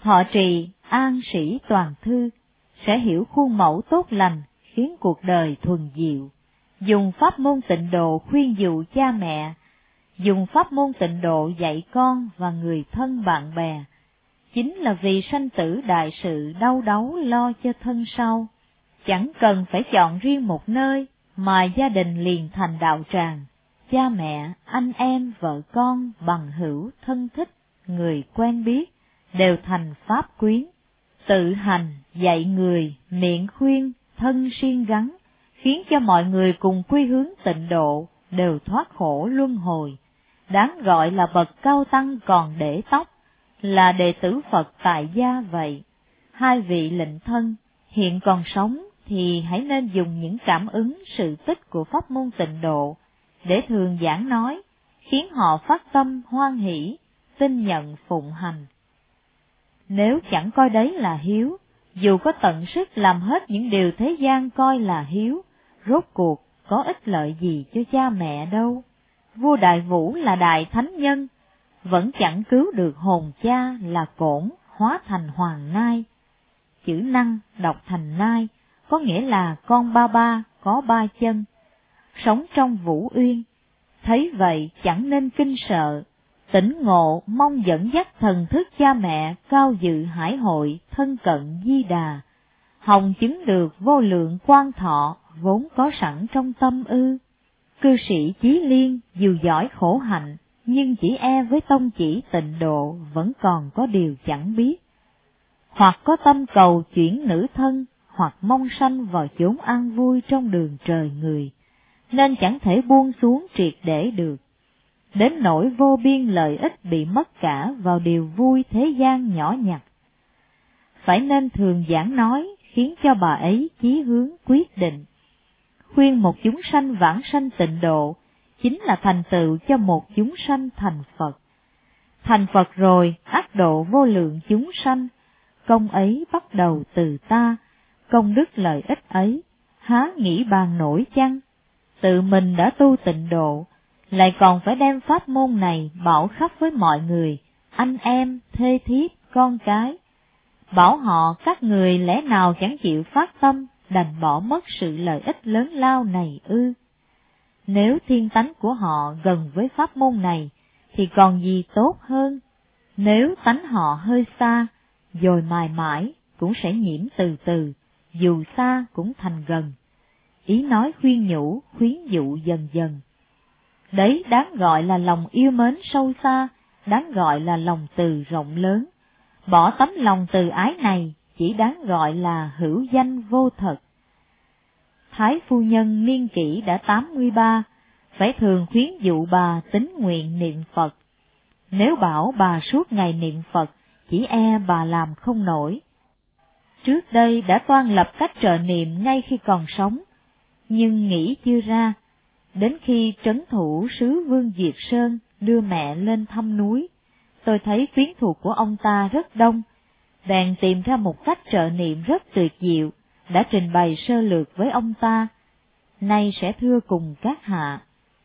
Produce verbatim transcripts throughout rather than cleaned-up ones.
thọ trì an sĩ toàn thư, sẽ hiểu khuôn mẫu tốt lành, khiến cuộc đời thuần diệu. Dùng pháp môn tịnh độ khuyên dụ cha mẹ, dùng pháp môn tịnh độ dạy con và người thân bạn bè, chính là vì sanh tử đại sự đau đáu lo cho thân sau. Chẳng cần phải chọn riêng một nơi, mà gia đình liền thành đạo tràng. Cha mẹ, anh em, vợ con, bằng hữu, thân thích, người quen biết, đều thành pháp quyến. Tự hành, dạy người, miệng khuyên, thân siêng gắn, khiến cho mọi người cùng quy hướng tịnh độ, đều thoát khổ luân hồi. Đáng gọi là bậc cao tăng còn để tóc, là đệ tử Phật tại gia vậy. Hai vị lệnh thân, hiện còn sống thì hãy nên dùng những cảm ứng sự tích của pháp môn tịnh độ, để thường giảng nói, khiến họ phát tâm hoan hỷ, tin nhận phụng hành. Nếu chẳng coi đấy là hiếu, dù có tận sức làm hết những điều thế gian coi là hiếu, rốt cuộc có ích lợi gì cho cha mẹ đâu. Vua Đại Vũ là đại thánh nhân, vẫn chẳng cứu được hồn cha là Cổn hóa thành Hoàng Nai. Chữ năng đọc thành Nai, có nghĩa là con ba ba có ba chân, sống trong Vũ Uyên. Thấy vậy chẳng nên kinh sợ, tỉnh ngộ mong dẫn dắt thần thức cha mẹ cao dự hải hội thân cận Di Đà, hồng chứng được vô lượng quan thọ vốn có sẵn trong tâm ư. Cư sĩ Chí Liên dù giỏi khổ hạnh, nhưng chỉ e với tông chỉ tịnh độ vẫn còn có điều chẳng biết. Hoặc có tâm cầu chuyển nữ thân, hoặc mong sanh vào chốn an vui trong đường trời người, nên chẳng thể buông xuống triệt để được. Đến nỗi vô biên lợi ích bị mất cả vào điều vui thế gian nhỏ nhặt. Phải nên thường giảng nói, khiến cho bà ấy chí hướng quyết định. Khuyên một chúng sanh vãng sanh tịnh độ, chính là thành tựu cho một chúng sanh thành Phật. Thành Phật rồi, ác độ vô lượng chúng sanh, công ấy bắt đầu từ ta, công đức lợi ích ấy, há nghĩ bàn nổi chăng? Tự mình đã tu tịnh độ, lại còn phải đem pháp môn này bảo khắp với mọi người, anh em, thê thiếp, con cái. Bảo họ các người lẽ nào chẳng chịu phát tâm, đành bỏ mất sự lợi ích lớn lao này ư? Nếu thiên tánh của họ gần với pháp môn này, thì còn gì tốt hơn? Nếu tánh họ hơi xa, rồi mài mãi cũng sẽ nhiễm từ từ, dù xa cũng thành gần. Ý nói khuyên nhủ, khuyến dụ dần dần. Đấy đáng gọi là lòng yêu mến sâu xa, đáng gọi là lòng từ rộng lớn. Bỏ tấm lòng từ ái này, chỉ đáng gọi là hữu danh vô thật. Thái phu nhân niên kỷ đã tám mươi ba, phải thường khuyến dụ bà tín nguyện niệm Phật. Nếu bảo bà suốt ngày niệm Phật, chỉ e bà làm không nổi. Trước đây đã toan lập cách trợ niệm ngay khi còn sống, nhưng nghĩ chưa ra. Đến khi trấn thủ sứ Vương Diệt Sơn đưa mẹ lên thăm núi, tôi thấy quyến thuộc của ông ta rất đông, bèn tìm ra một cách trợ niệm rất tuyệt diệu, đã trình bày sơ lược với ông ta, nay sẽ thưa cùng các hạ.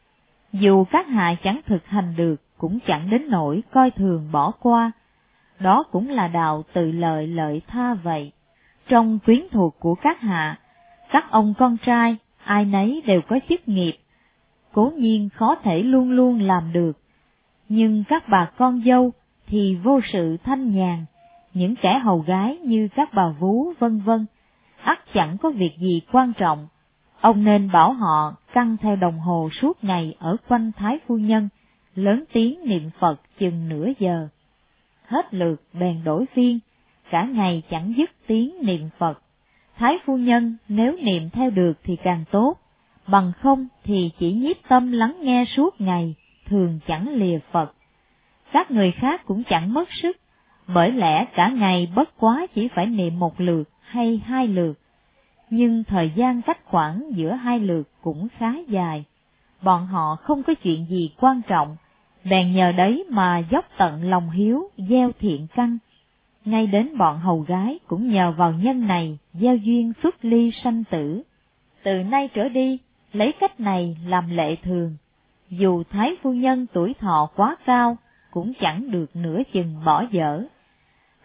Dù các hạ chẳng thực hành được, cũng chẳng đến nỗi coi thường bỏ qua, đó cũng là đạo tự lợi lợi tha vậy. Trong quyến thuộc của các hạ, các ông con trai, ai nấy đều có chức nghiệp, cố nhiên khó thể luôn luôn làm được, nhưng các bà con dâu thì vô sự thanh nhàn, những kẻ hầu gái như các bà vú vân vân, ắt chẳng có việc gì quan trọng. Ông nên bảo họ căng theo đồng hồ suốt ngày ở quanh Thái phu nhân, lớn tiếng niệm Phật chừng nửa giờ. Hết lượt bèn đổi phiên, cả ngày chẳng dứt tiếng niệm Phật. Thái phu nhân nếu niệm theo được thì càng tốt, bằng không thì chỉ nhiếp tâm lắng nghe suốt ngày, thường chẳng lìa Phật. Các người khác cũng chẳng mất sức, bởi lẽ cả ngày bất quá chỉ phải niệm một lượt hay hai lượt, nhưng thời gian cách khoảng giữa hai lượt cũng khá dài. Bọn họ không có chuyện gì quan trọng, bèn nhờ đấy mà dốc tận lòng hiếu, gieo thiện căn. Ngay đến bọn hầu gái cũng nhờ vào nhân này gieo duyên xuất ly sanh tử. Từ nay trở đi, lấy cách này làm lệ thường. Dù Thái phu nhân tuổi thọ quá cao, cũng chẳng được nửa chừng bỏ dở.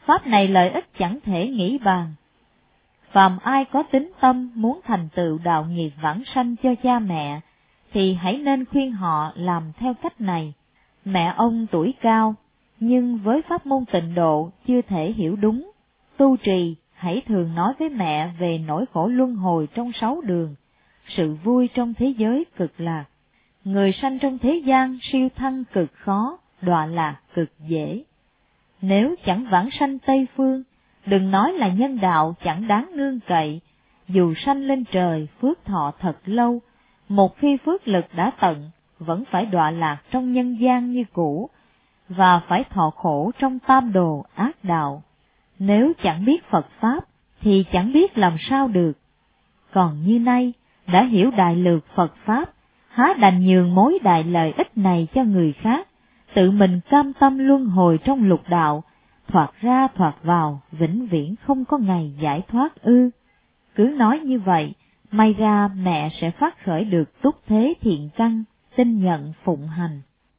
Pháp này lợi ích chẳng thể nghĩ bàn. Phàm ai có tính tâm muốn thành tựu đạo nghiệp vãng sanh cho cha mẹ, thì hãy nên khuyên họ làm theo cách này. Mẹ ông tuổi cao, nhưng với pháp môn tịnh độ chưa thể hiểu đúng. Tu trì, hãy thường nói với mẹ về nỗi khổ luân hồi trong sáu đường, sự vui trong thế giới cực lạc. Người sanh trong thế gian siêu thăng cực khó, đọa lạc cực dễ. Nếu chẳng vãng sanh Tây Phương, đừng nói là nhân đạo chẳng đáng nương cậy, dù sanh lên trời phước thọ thật lâu, một khi phước lực đã tận, vẫn phải đọa lạc trong nhân gian như cũ, và phải thọ khổ trong tam đồ ác đạo. Nếu chẳng biết Phật Pháp, thì chẳng biết làm sao được. Còn như nay, đã hiểu đại lược Phật Pháp, há đành nhường mối đại lợi ích này cho người khác, tự mình cam tâm luân hồi trong lục đạo, thoạt ra thoạt vào, vĩnh viễn không có ngày giải thoát ư. Cứ nói như vậy, may ra mẹ sẽ phát khởi được túc thế thiện căn, tin nhận phụng hành.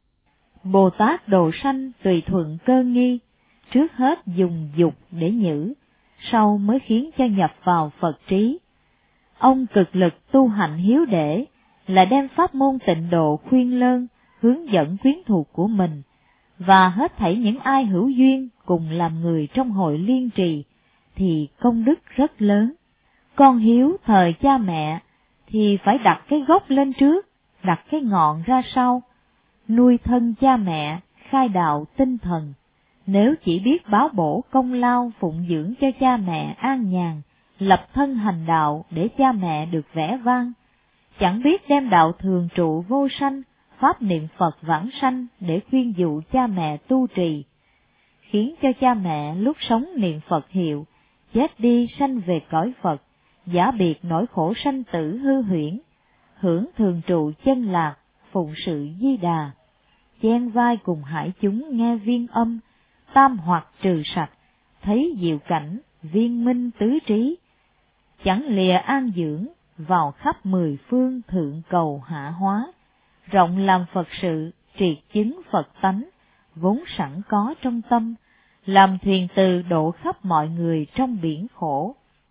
Bồ Tát độ sanh tùy thuận cơ nghi, trước hết dùng dục để nhử, sau mới khiến cho nhập vào Phật trí. Ông cực lực tu hạnh hiếu để, là đem pháp môn tịnh độ khuyên lơn, hướng dẫn quyến thuộc của mình, và hết thảy những ai hữu duyên cùng làm người trong hội liên trì, thì công đức rất lớn. Con hiếu thời cha mẹ, thì phải đặt cái gốc lên trước, đặt cái ngọn ra sau, nuôi thân cha mẹ, khai đạo tinh thần. Nếu chỉ biết báo bổ công lao phụng dưỡng cho cha mẹ an nhàn, lập thân hành đạo để cha mẹ được vẻ vang, chẳng biết đem đạo thường trụ vô sanh, pháp niệm Phật vãng sanh để khuyên dụ cha mẹ tu trì, khiến cho cha mẹ lúc sống niệm Phật hiệu, chết đi sanh về cõi Phật, giả biệt nỗi khổ sanh tử hư huyễn, hưởng thường trụ chân lạc, phụng sự Di Đà, chen vai cùng hải chúng nghe viên âm, tam hoặc trừ sạch, thấy diệu cảnh, viên minh tứ trí, chẳng lìa an dưỡng, vào khắp mười phương thượng cầu hạ hóa, rộng làm Phật sự, triệt chứng Phật tánh, vốn sẵn có trong tâm, làm thuyền từ độ khắp mọi người trong biển khổ.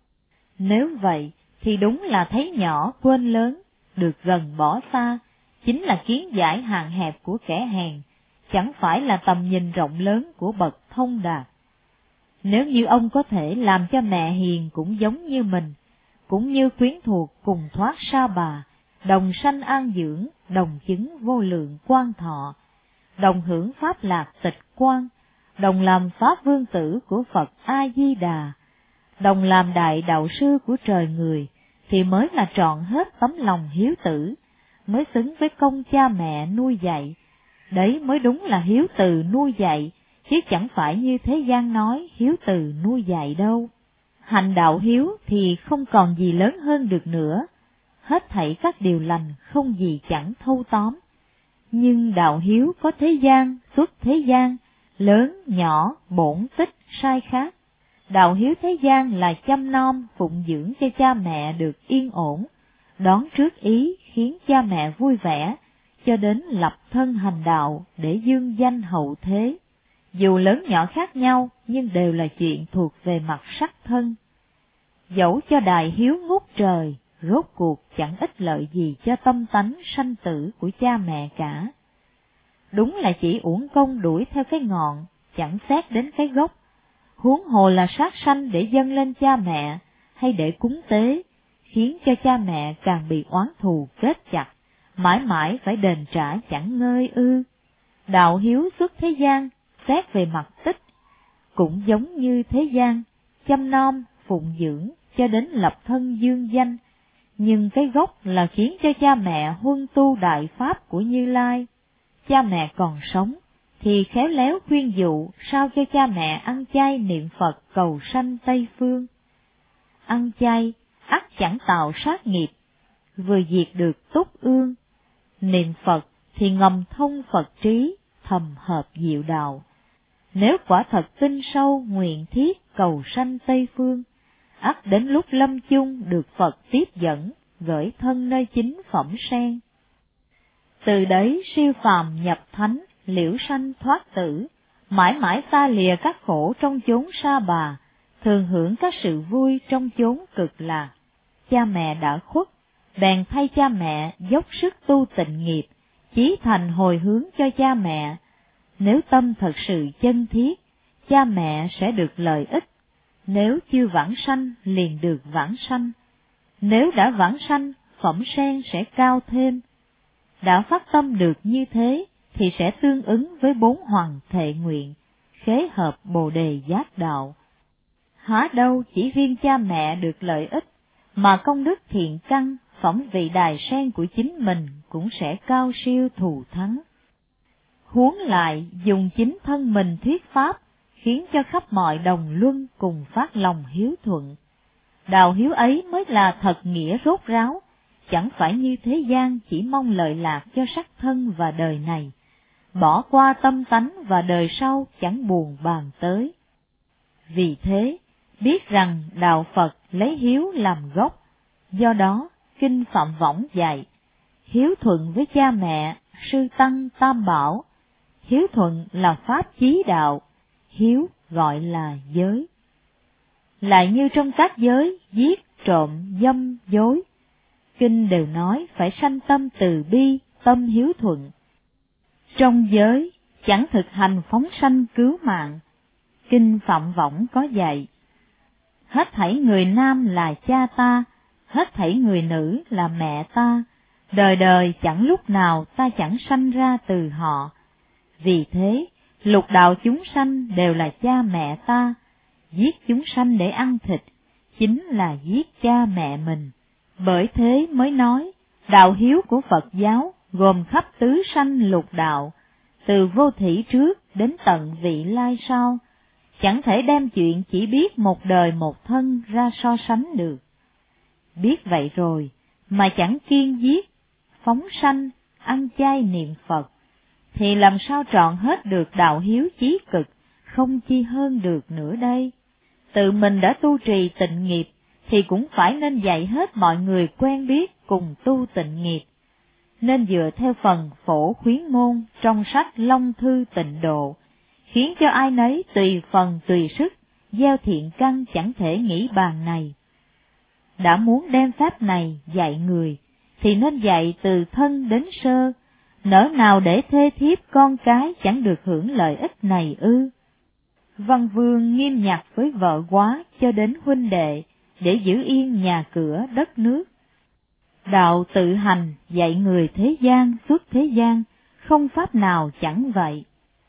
Nếu vậy, thì đúng là thấy nhỏ quên lớn, được gần bỏ xa, chính là kiến giải hạn hẹp của kẻ hèn, chẳng phải là tầm nhìn rộng lớn của bậc thông đạt. Nếu như ông có thể làm cho mẹ hiền cũng giống như mình, cũng như quyến thuộc cùng thoát sa bà, đồng sanh an dưỡng, đồng chứng vô lượng quan thọ, đồng hưởng pháp lạc tịch quan, đồng làm pháp vương tử của Phật A Di Đà, đồng làm đại đạo sư của trời người, thì mới là trọn hết tấm lòng hiếu tử, mới xứng với công cha mẹ nuôi dạy. Đấy mới đúng là hiếu từ nuôi dạy, chứ chẳng phải như thế gian nói hiếu từ nuôi dạy đâu. Hành đạo hiếu thì không còn gì lớn hơn được nữa, hết thảy các điều lành không gì chẳng thâu tóm. Nhưng đạo hiếu có thế gian, xuất thế gian, lớn, nhỏ, bổn, tích, sai khác. Đạo hiếu thế gian là chăm nom, phụng dưỡng cho cha mẹ được yên ổn, đón trước ý khiến cha mẹ vui vẻ, cho đến lập thân hành đạo để dương danh hậu thế. Dù lớn nhỏ khác nhau, nhưng đều là chuyện thuộc về mặt sắc thân. Dẫu cho đài hiếu ngút trời, rốt cuộc chẳng ích lợi gì cho tâm tánh sanh tử của cha mẹ cả. Đúng là chỉ uổng công đuổi theo cái ngọn, chẳng xét đến cái gốc, huống hồ là sát sanh để dâng lên cha mẹ, hay để cúng tế, khiến cho cha mẹ càng bị oán thù kết chặt, mãi mãi phải đền trả chẳng ngơi ư. Đạo hiếu xuất thế gian, xét về mặt tích, cũng giống như thế gian, chăm nom, phụng dưỡng, cho đến lập thân dương danh, nhưng cái gốc là khiến cho cha mẹ huân tu đại pháp của Như Lai. Cha mẹ còn sống, thì khéo léo khuyên dụ sao cho cha mẹ ăn chay niệm Phật cầu sanh Tây Phương. Ăn chay, ắt chẳng tạo sát nghiệp, vừa diệt được túc ương. Niệm Phật thì ngầm thông Phật trí, thầm hợp diệu đạo. Nếu quả thật tin sâu nguyện thiết cầu sanh Tây Phương, ắt đến lúc lâm chung được Phật tiếp dẫn, gửi thân nơi chính phẩm sen. Từ đấy siêu phàm nhập thánh, liễu sanh thoát tử, mãi mãi xa lìa các khổ trong chốn sa bà, thường hưởng các sự vui trong chốn cực lạc. Cha mẹ đã khuất, bèn thay cha mẹ dốc sức tu tịnh nghiệp, chí thành hồi hướng cho cha mẹ. Nếu tâm thật sự chân thiết, cha mẹ sẽ được lợi ích. Nếu chưa vãng sanh liền được vãng sanh. Nếu đã vãng sanh, phẩm sen sẽ cao thêm. Đã phát tâm được như thế thì sẽ tương ứng với bốn hoàng thệ nguyện, khế hợp bồ đề giác đạo. Há đâu chỉ riêng cha mẹ được lợi ích, mà công đức thiện căn, phẩm vị đài sen của chính mình cũng sẽ cao siêu thù thắng. Huống lại dùng chính thân mình thuyết pháp, khiến cho khắp mọi đồng luân cùng phát lòng hiếu thuận. Đạo hiếu ấy mới là thật nghĩa rốt ráo, chẳng phải như thế gian chỉ mong lợi lạc cho sắc thân và đời này, bỏ qua tâm tánh và đời sau chẳng buồn bàn tới. Vì thế, biết rằng đạo Phật lấy hiếu làm gốc, do đó Kinh Phạm Võng dạy, hiếu thuận với cha mẹ, sư tăng tam bảo. Hiếu thuận là pháp chí đạo, hiếu gọi là giới. Lại như trong các giới, giết, trộm, dâm, dối, Kinh đều nói phải sanh tâm từ bi, tâm hiếu thuận. Trong giới, chẳng thực hành phóng sanh cứu mạng. Kinh Phạm Võng có dạy, hết thảy người nam là cha ta, hết thảy người nữ là mẹ ta, đời đời chẳng lúc nào ta chẳng sanh ra từ họ. Vì thế, lục đạo chúng sanh đều là cha mẹ ta, giết chúng sanh để ăn thịt, chính là giết cha mẹ mình. Bởi thế mới nói, đạo hiếu của Phật giáo gồm khắp tứ sanh lục đạo, từ vô thỉ trước đến tận vị lai sau, chẳng thể đem chuyện chỉ biết một đời một thân ra so sánh được. Biết vậy rồi, mà chẳng kiêng giết, phóng sanh, ăn chay niệm Phật, thì làm sao trọn hết được đạo hiếu chí cực, không chi hơn được nữa đây. Tự mình đã tu trì tịnh nghiệp, thì cũng phải nên dạy hết mọi người quen biết cùng tu tịnh nghiệp. Nên dựa theo phần phổ khuyến môn trong sách Long Thư Tịnh Độ, khiến cho ai nấy tùy phần tùy sức, gieo thiện căn chẳng thể nghĩ bàn này. Đã muốn đem pháp này dạy người, thì nên dạy từ thân đến sơ, nỡ nào để thê thiếp con cái chẳng được hưởng lợi ích này ư. Văn Vương nghiêm nhặt với vợ quá cho đến huynh đệ, để giữ yên nhà cửa đất nước. Đạo tự hành dạy người thế gian xuất thế gian, không pháp nào chẳng vậy.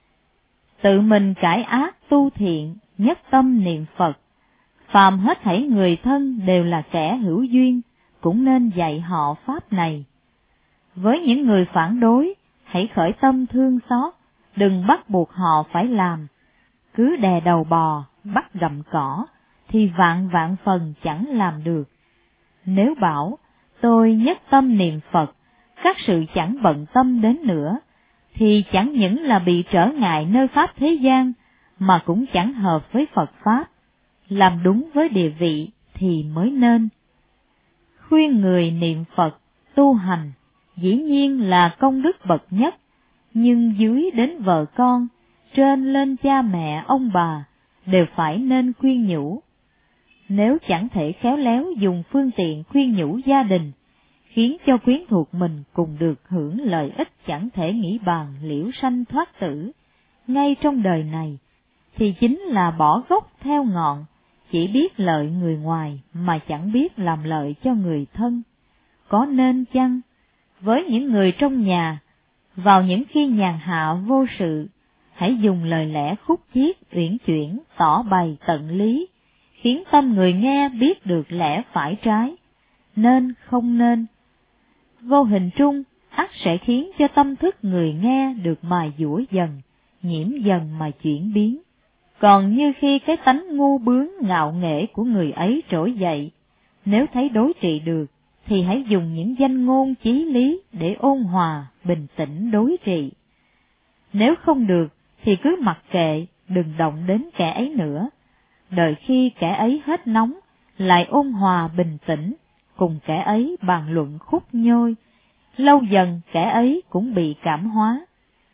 Tự mình cải ác tu thiện, nhất tâm niệm Phật, phàm hết thảy người thân đều là kẻ hữu duyên, cũng nên dạy họ pháp này. Với những người phản đối, hãy khởi tâm thương xót, đừng bắt buộc họ phải làm. Cứ đè đầu bò, bắt gặm cỏ, thì vạn vạn phần chẳng làm được. Nếu bảo, tôi nhất tâm niệm Phật, các sự chẳng bận tâm đến nữa, thì chẳng những là bị trở ngại nơi pháp thế gian, mà cũng chẳng hợp với Phật Pháp. Làm đúng với địa vị thì mới nên. Khuyên người niệm Phật, tu hành, dĩ nhiên là công đức bậc nhất, nhưng dưới đến vợ con, trên lên cha mẹ ông bà, đều phải nên khuyên nhủ. Nếu chẳng thể khéo léo dùng phương tiện khuyên nhủ gia đình, khiến cho quyến thuộc mình cùng được hưởng lợi ích chẳng thể nghĩ bàn liễu sanh thoát tử, ngay trong đời này, thì chính là bỏ gốc theo ngọn, chỉ biết lợi người ngoài mà chẳng biết làm lợi cho người thân. Có nên chăng? Với những người trong nhà, vào những khi nhàn hạ vô sự, hãy dùng lời lẽ khúc chiết uyển chuyển tỏ bày tận lý, khiến tâm người nghe biết được lẽ phải trái, nên không nên. Vô hình trung, ắt sẽ khiến cho tâm thức người nghe được mài dũa dần, nhiễm dần mà chuyển biến. Còn như khi cái tánh ngu bướng ngạo nghễ của người ấy trỗi dậy, nếu thấy đối trị được, thì hãy dùng những danh ngôn chí lý để ôn hòa, bình tĩnh đối trị. Nếu không được, thì cứ mặc kệ, đừng động đến kẻ ấy nữa. Đợi khi kẻ ấy hết nóng, lại ôn hòa bình tĩnh, cùng kẻ ấy bàn luận khúc nhôi, lâu dần kẻ ấy cũng bị cảm hóa.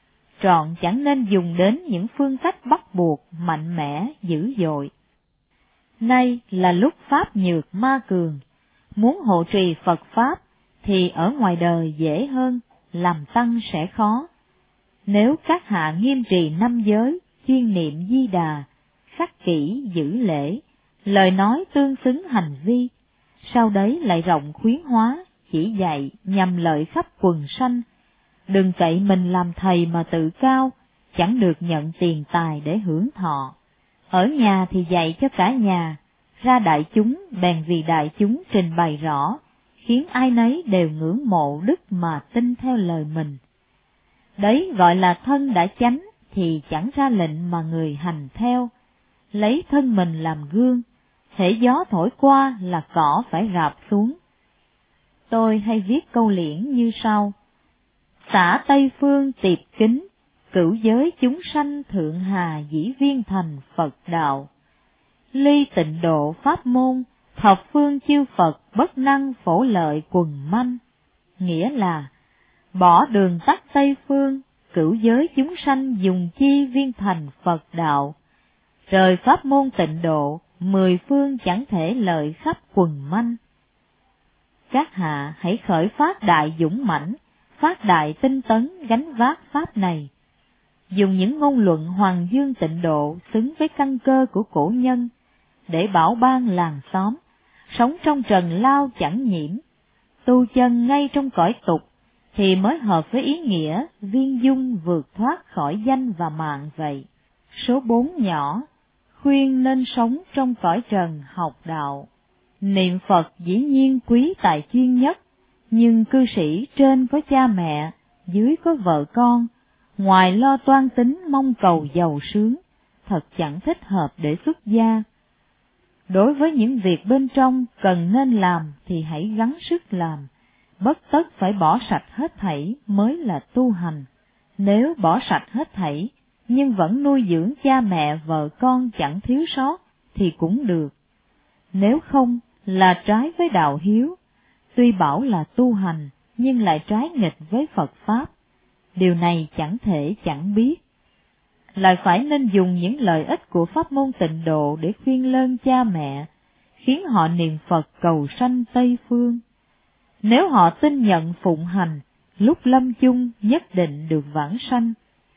trọn chẳng nên dùng đến những phương cách bắt buộc, mạnh mẽ, dữ dội. Nay là lúc pháp nhược ma cường, muốn hộ trì Phật Pháp thì ở ngoài đời dễ hơn, làm tăng sẽ khó. Nếu các hạ nghiêm trì năm giới, chuyên niệm Di Đà, khắc kỹ giữ lễ, lời nói tương xứng hành vi, sau đấy lại rộng khuyến hóa, chỉ dạy nhằm lợi khắp quần sanh. Đừng cậy mình làm thầy mà tự cao, chẳng được nhận tiền tài để hưởng thọ. Ở nhà thì dạy cho cả nhà, ra đại chúng bèn vì đại chúng trình bày rõ, khiến ai nấy đều ngưỡng mộ đức mà tin theo lời mình. Đấy gọi là thân đã chánh thì chẳng ra lệnh mà người hành theo, lấy thân mình làm gương, hễ gió thổi qua là cỏ phải rạp xuống. Tôi hay viết câu liễn như sau: xả Tây Phương tiệp kính, cửu giới chúng sanh thượng hà dĩ viên thành Phật đạo. Ly tịnh độ pháp môn, thập phương chư Phật bất năng phổ lợi quần manh. Nghĩa là, bỏ đường tắt Tây Phương, cửu giới chúng sanh dùng chi viên thành Phật đạo. Rời pháp môn tịnh độ, mười phương chẳng thể lợi khắp quần manh. Các hạ hãy khởi phát đại dũng mãnh, phát đại tinh tấn gánh vác pháp này. Dùng những ngôn luận hoàng dương tịnh độ xứng với căn cơ của cổ nhân, để bảo ban làng xóm, sống trong trần lao chẳng nhiễm, tu chân ngay trong cõi tục, thì mới hợp với ý nghĩa viên dung vượt thoát khỏi danh và mạng vậy. Số bốn nhỏ, khuyên nên sống trong cõi trần học đạo. Niệm Phật dĩ nhiên quý tài chuyên nhất, nhưng cư sĩ trên có cha mẹ, dưới có vợ con, ngoài lo toan tính mong cầu giàu sướng, thật chẳng thích hợp để xuất gia. Đối với những việc bên trong cần nên làm thì hãy gắng sức làm, bất tất phải bỏ sạch hết thảy mới là tu hành. Nếu bỏ sạch hết thảy, nhưng vẫn nuôi dưỡng cha mẹ vợ con chẳng thiếu sót thì cũng được. Nếu không là trái với đạo hiếu, tuy bảo là tu hành nhưng lại trái nghịch với Phật Pháp. Điều này chẳng thể chẳng biết. Lại phải nên dùng những lợi ích của pháp môn tịnh độ để khuyên lơn cha mẹ, khiến họ niệm Phật cầu sanh Tây Phương. Nếu họ tin nhận phụng hành, lúc lâm chung nhất định được vãng sanh.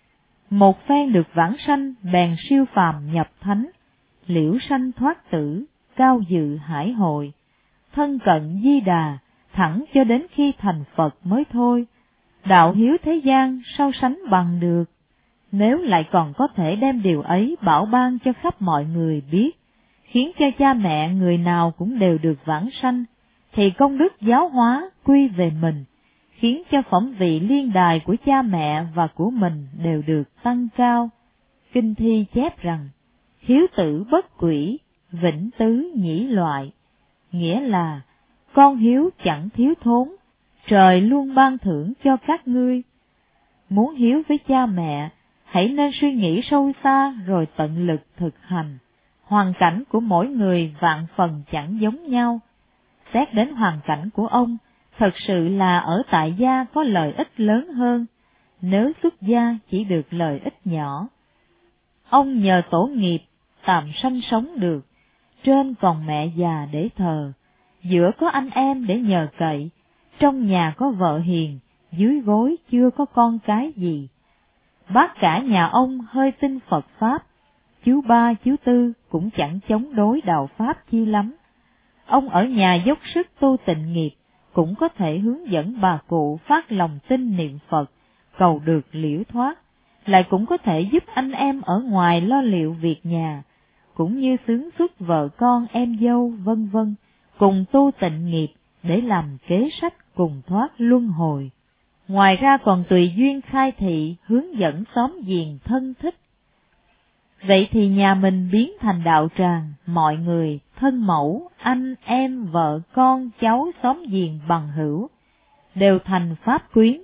Một phen được vãng sanh bèn siêu phàm nhập thánh, liễu sanh thoát tử, cao dự hải hội, thân cận Di Đà, thẳng cho đến khi thành Phật mới thôi. Đạo hiếu thế gian sao sánh bằng được. Nếu lại còn có thể đem điều ấy bảo ban cho khắp mọi người biết, khiến cho cha mẹ người nào cũng đều được vãng sanh, thì công đức giáo hóa quy về mình, khiến cho phẩm vị liên đài của cha mẹ và của mình đều được tăng cao. Kinh thi chép rằng, hiếu tử bất quỷ, vĩnh tứ nhĩ loại, nghĩa là con hiếu chẳng thiếu thốn, trời luôn ban thưởng cho các ngươi. Muốn hiếu với cha mẹ, hãy nên suy nghĩ sâu xa rồi tận lực thực hành. Hoàn cảnh của mỗi người vạn phần chẳng giống nhau. Xét đến hoàn cảnh của ông, thật sự là ở tại gia có lợi ích lớn hơn, nếu xuất gia chỉ được lợi ích nhỏ. Ông nhờ tổ nghiệp, tạm sanh sống được, trên còn mẹ già để thờ, giữa có anh em để nhờ cậy, trong nhà có vợ hiền, dưới gối chưa có con cái gì. Bác cả nhà ông hơi tin Phật Pháp, chú ba chú tư cũng chẳng chống đối đạo Pháp chi lắm. Ông ở nhà dốc sức tu tịnh nghiệp, cũng có thể hướng dẫn bà cụ phát lòng tin niệm Phật, cầu được liễu thoát, lại cũng có thể giúp anh em ở ngoài lo liệu việc nhà, cũng như xướng xuất vợ con em dâu vân vân, cùng tu tịnh nghiệp để làm kế sách cùng thoát luân hồi. Ngoài ra còn tùy duyên khai thị, hướng dẫn xóm giềng thân thích. Vậy thì nhà mình biến thành đạo tràng, mọi người, thân mẫu, anh, em, vợ, con, cháu, xóm giềng, bằng hữu, đều thành pháp quyến.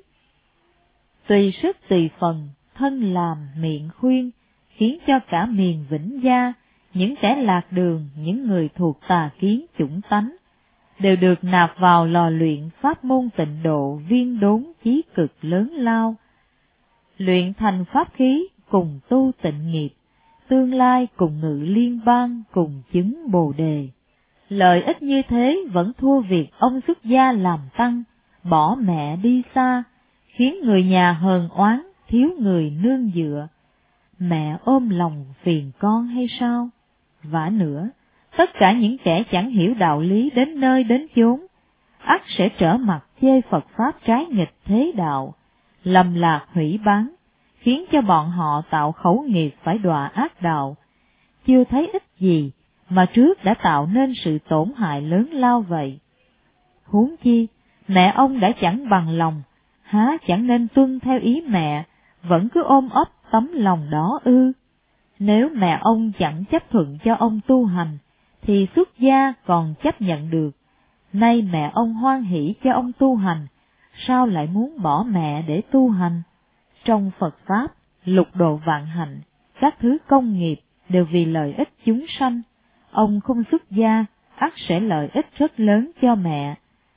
Tùy sức tùy phần, thân làm, miệng khuyên, khiến cho cả miền Vĩnh Gia, những kẻ lạc đường, những người thuộc tà kiến chủng tánh, đều được nạp vào lò luyện pháp môn tịnh độ viên đốn chí cực lớn lao. luyện thành pháp khí cùng tu tịnh nghiệp, tương lai cùng ngự liên bang cùng chứng bồ đề. Lợi ích như thế vẫn thua việc ông xuất gia làm tăng, bỏ mẹ đi xa, khiến người nhà hờn oán, thiếu người nương dựa. Mẹ ôm lòng phiền con hay sao? Vả nữa, tất cả những kẻ chẳng hiểu đạo lý đến nơi đến chốn, ắt sẽ trở mặt chê Phật Pháp trái nghịch thế đạo, lầm lạc hủy bán, khiến cho bọn họ tạo khẩu nghiệp phải đọa ác đạo. Chưa thấy ích gì, mà trước đã tạo nên sự tổn hại lớn lao vậy. Huống chi, mẹ ông đã chẳng bằng lòng, há chẳng nên tuân theo ý mẹ, vẫn cứ ôm ấp tấm lòng đó ư? Nếu mẹ ông chẳng chấp thuận cho ông tu hành, thì xuất gia còn chấp nhận được. Nay mẹ ông hoan hỷ cho ông tu hành, sao lại muốn bỏ mẹ để tu hành? Trong Phật Pháp, lục độ vạn hạnh, các thứ công nghiệp đều vì lợi ích chúng sanh. Ông không xuất gia, ắt sẽ lợi ích rất lớn cho mẹ.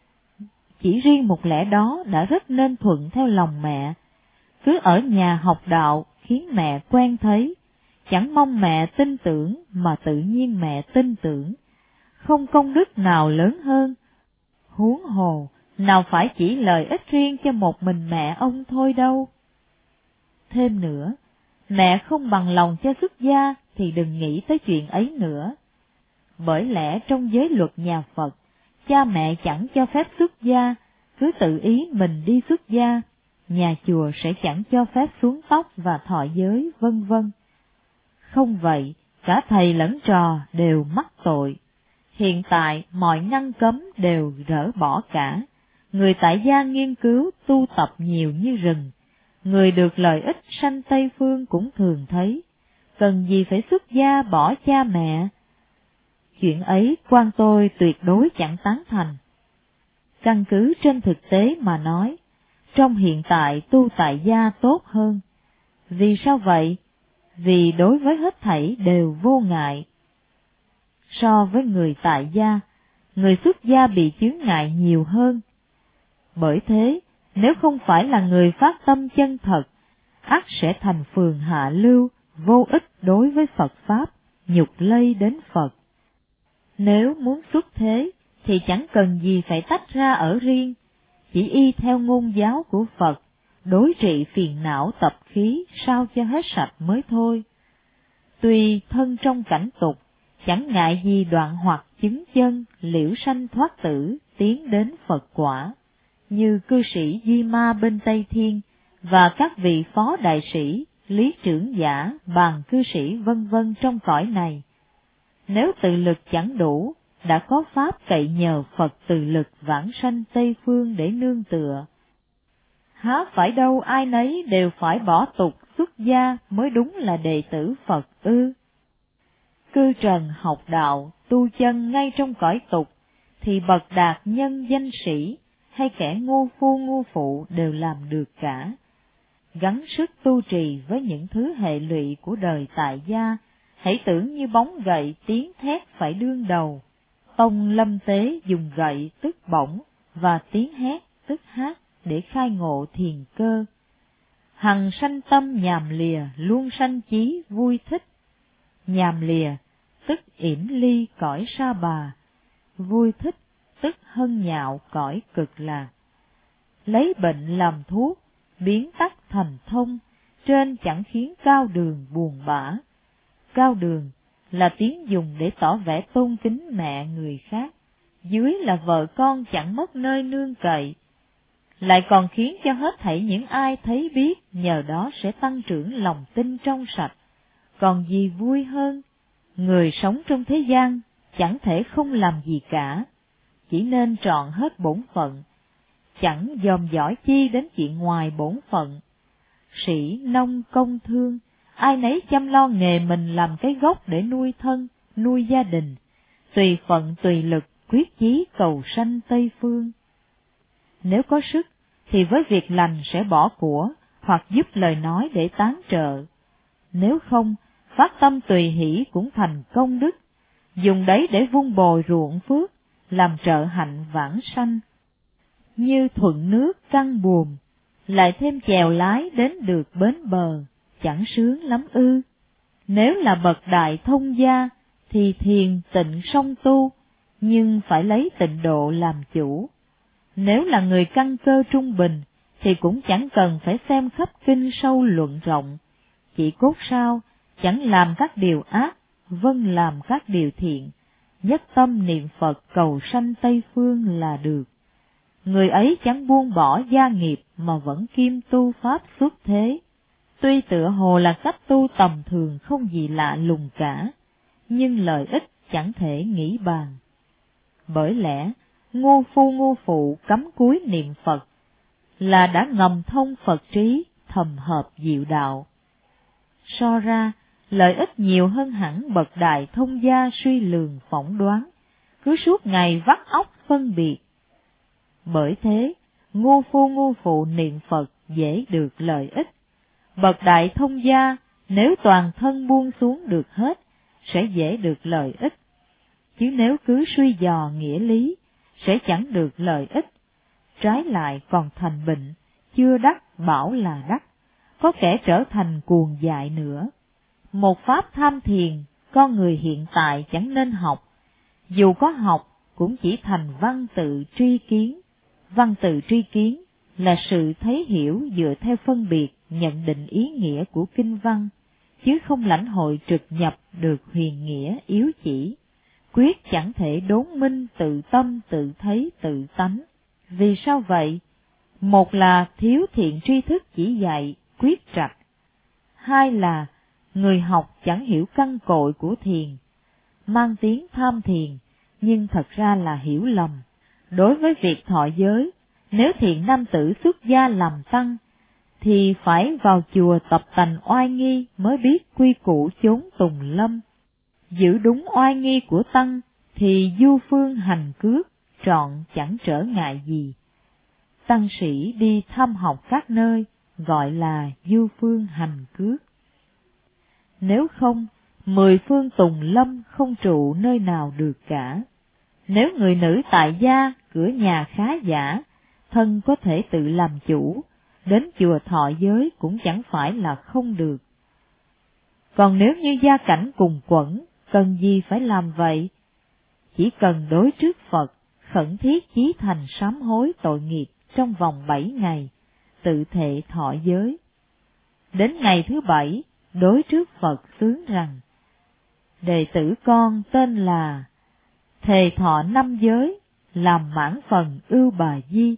Chỉ riêng một lẽ đó đã rất nên thuận theo lòng mẹ. Cứ ở nhà học đạo khiến mẹ quen thấy, chẳng mong mẹ tin tưởng mà tự nhiên mẹ tin tưởng. Không công đức nào lớn hơn. Huống hồ, nào phải chỉ lợi ích riêng cho một mình mẹ ông thôi đâu. Thêm nữa, mẹ không bằng lòng cho xuất gia thì đừng nghĩ tới chuyện ấy nữa. Bởi lẽ trong giới luật nhà Phật, cha mẹ chẳng cho phép xuất gia, cứ tự ý mình đi xuất gia, nhà chùa sẽ chẳng cho phép xuống tóc và thọ giới, vân vân. Không vậy, cả thầy lẫn trò đều mắc tội. Hiện tại mọi ngăn cấm đều rỡ bỏ cả, người tại gia nghiên cứu tu tập nhiều như rừng, người được lợi ích sanh Tây Phương cũng thường thấy, cần gì phải xuất gia bỏ cha mẹ. Chuyện ấy quan tôi tuyệt đối chẳng tán thành. Căn cứ trên thực tế mà nói, trong hiện tại tu tại gia tốt hơn. Vì sao vậy? Vì đối với hết thảy đều vô ngại. So với người tại gia, người xuất gia bị chướng ngại nhiều hơn. Bởi thế, nếu không phải là người phát tâm chân thật, ắt sẽ thành phường hạ lưu, vô ích đối với Phật Pháp, nhục lây đến Phật. Nếu muốn xuất thế, thì chẳng cần gì phải tách ra ở riêng, chỉ y theo ngôn giáo của Phật, đối trị phiền não tập khí sao cho hết sạch mới thôi. Tuy thân trong cảnh tục, chẳng ngại gì đoạn hoặc chứng chân, liễu sanh thoát tử, tiến đến Phật quả, như cư sĩ Di Ma bên Tây Thiên, và các vị phó đại sĩ, lý trưởng giả, bàn cư sĩ vân vân trong cõi này. Nếu tự lực chẳng đủ, đã có pháp cậy nhờ Phật từ lực vãng sanh Tây Phương để nương tựa. Há phải đâu ai nấy đều phải bỏ tục xuất gia mới đúng là đệ tử Phật ư? Cư trần học đạo, tu chân ngay trong cõi tục, thì bậc đạt nhân danh sĩ, hay kẻ ngu phu ngu phụ đều làm được cả. Gắng sức tu trì với những thứ hệ lụy của đời tại gia, hãy tưởng như bóng gậy tiếng thét phải đương đầu. Tông lâm tế dùng gậy tức bổng, và tiếng hét tức hát để khai ngộ thiền cơ. Hằng sanh tâm nhàm lìa, luôn sanh chí vui thích. Nhàm lìa, tức yểm ly cõi sa bà, vui thích, tức hân nhạo cõi cực lạc. Lấy bệnh làm thuốc, biến tắc thành thông, trên chẳng khiến cao đường buồn bã. Cao đường là tiếng dùng để tỏ vẻ tôn kính mẹ người khác, dưới là vợ con chẳng mất nơi nương cậy, lại còn khiến cho hết thảy những ai thấy biết nhờ đó sẽ tăng trưởng lòng tin trong sạch. Còn gì vui hơn? Người sống trong thế gian chẳng thể không làm gì cả, chỉ nên trọn hết bổn phận, chẳng dòm dõi chi đến chuyện ngoài bổn phận. Sĩ nông công thương, ai nấy chăm lo nghề mình làm cái gốc để nuôi thân, nuôi gia đình, tùy phận tùy lực quyết chí cầu sanh Tây Phương. Nếu có sức, thì với việc lành sẽ bỏ của, hoặc giúp lời nói để tán trợ. Nếu không, phát tâm tùy hỷ cũng thành công đức, dùng đấy để vun bồi ruộng phước, làm trợ hạnh vãng sanh. Như thuận nước căng buồm, lại thêm chèo lái đến được bến bờ, chẳng sướng lắm ư? Nếu là bậc đại thông gia, thì thiền tịnh song tu, nhưng phải lấy tịnh độ làm chủ. Nếu là người căn cơ trung bình, thì cũng chẳng cần phải xem khắp kinh sâu luận rộng, chỉ cốt sao, chẳng làm các điều ác, vâng làm các điều thiện, nhất tâm niệm Phật cầu sanh Tây Phương là được. Người ấy chẳng buông bỏ gia nghiệp mà vẫn kiêm tu pháp xuất thế. Tuy tựa hồ là cách tu tầm thường không gì lạ lùng cả, nhưng lợi ích chẳng thể nghĩ bàn. Bởi lẽ, ngu phu ngu phụ cắm cúi niệm Phật, là đã ngầm thông Phật trí, thầm hợp diệu đạo. So ra, lợi ích nhiều hơn hẳn bậc đại thông gia suy lường phỏng đoán, cứ suốt ngày vắt óc phân biệt. Bởi thế, ngu phu ngu phụ niệm Phật dễ được lợi ích. Bậc đại thông gia, nếu toàn thân buông xuống được hết, sẽ dễ được lợi ích. Chứ nếu cứ suy dò nghĩa lý, sẽ chẳng được lợi ích. Trái lại còn thành bệnh, chưa đắc bảo là đắc, có kẻ trở thành cuồng dại nữa. Một pháp tham thiền, con người hiện tại chẳng nên học. Dù có học, cũng chỉ thành văn tự tri kiến. Văn tự tri kiến là sự thấy hiểu dựa theo phân biệt, nhận định ý nghĩa của kinh văn, chứ không lãnh hội trực nhập được huyền nghĩa yếu chỉ. Quyết chẳng thể đốn minh tự tâm tự thấy tự tánh. Vì sao vậy? Một là thiếu thiện tri thức chỉ dạy, quyết trạch. Hai là người học chẳng hiểu căn cội của thiền, mang tiếng tham thiền, nhưng thật ra là hiểu lầm. Đối với việc thọ giới, nếu thiện nam tử xuất gia làm tăng, thì phải vào chùa tập tành oai nghi mới biết quy củ chốn tùng lâm. Giữ đúng oai nghi của tăng, thì du phương hành cước, trọn chẳng trở ngại gì. Tăng sĩ đi thăm học các nơi, gọi là du phương hành cước. Nếu không, mười phương tùng lâm không trụ nơi nào được cả. Nếu người nữ tại gia, cửa nhà khá giả, thân có thể tự làm chủ, đến chùa thọ giới cũng chẳng phải là không được. Còn nếu như gia cảnh cùng quẫn, cần gì phải làm vậy? Chỉ cần đối trước Phật, khẩn thiết chí thành sám hối tội nghiệp trong vòng bảy ngày, tự thệ thọ giới. Đến ngày thứ bảy, đối trước Phật xướng rằng: đệ tử con tên là thề thọ năm giới, làm mãn phần ưu bà di.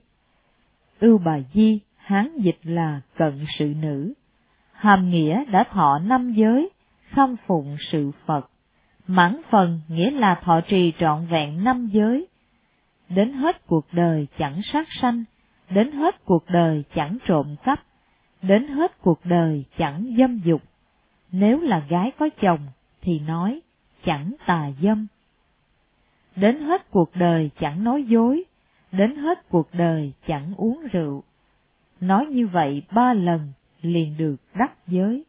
Ưu bà di, Hán dịch là cận sự nữ, hàm nghĩa đã thọ năm giới, khâm phụng sự Phật. Mãn phần nghĩa là thọ trì trọn vẹn năm giới. Đến hết cuộc đời chẳng sát sanh, đến hết cuộc đời chẳng trộm cắp, đến hết cuộc đời chẳng dâm dục. Nếu là gái có chồng thì nói chẳng tà dâm. Đến hết cuộc đời chẳng nói dối, đến hết cuộc đời chẳng uống rượu. Nói như vậy ba lần liền được đắc giới.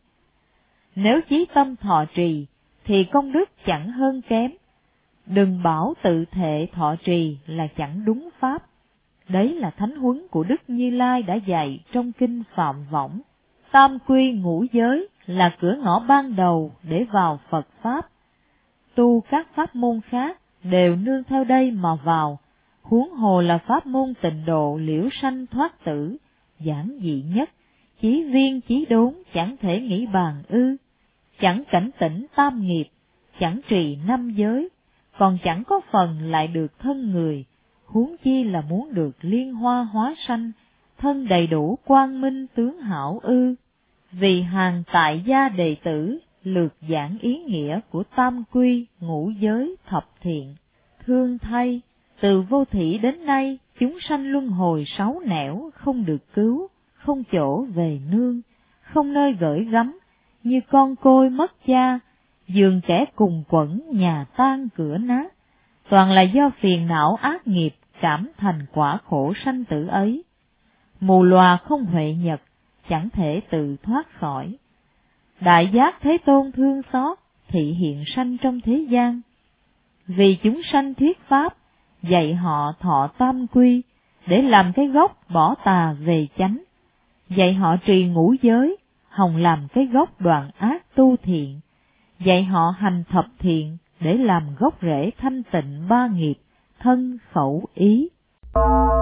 Nếu chí tâm thọ trì thì công đức chẳng hơn kém. Đừng bảo tự thệ thọ trì là chẳng đúng pháp. Đấy là thánh huấn của Đức Như Lai đã dạy trong kinh Phạm Võng. Tam quy ngũ giới là cửa ngõ ban đầu để vào Phật Pháp. Tu các pháp môn khác đều nương theo đây mà vào, huống hồ là pháp môn tịnh độ liễu sanh thoát tử, giản dị nhất, chí viên chí đốn chẳng thể nghĩ bàn ư. Chẳng cảnh tỉnh tam nghiệp, chẳng trì năm giới, còn chẳng có phần lại được thân người, huống chi là muốn được liên hoa hóa sanh, thân đầy đủ quang minh tướng hảo ư. Vì hàng tại gia đệ tử lược giảng ý nghĩa của tam quy ngũ giới thập thiện. Thương thay, từ vô thỉ đến nay chúng sanh luân hồi sáu nẻo, không được cứu, không chỗ về nương, không nơi gửi gắm, như con côi mất cha, giường kẻ cùng quẫn nhà tan cửa nát. Toàn là do phiền não ác nghiệp cảm thành quả khổ sanh tử ấy. Mù lòa không huệ nhật, chẳng thể tự thoát khỏi. Đại giác Thế Tôn thương xót, thị hiện sanh trong thế gian. Vì chúng sanh thuyết pháp, dạy họ thọ tam quy, để làm cái gốc bỏ tà về chánh. dạy họ trì ngũ giới, hòng làm cái gốc đoạn ác tu thiện, dạy họ hành thập thiện để làm gốc rễ thanh tịnh ba nghiệp, thân khẩu ý.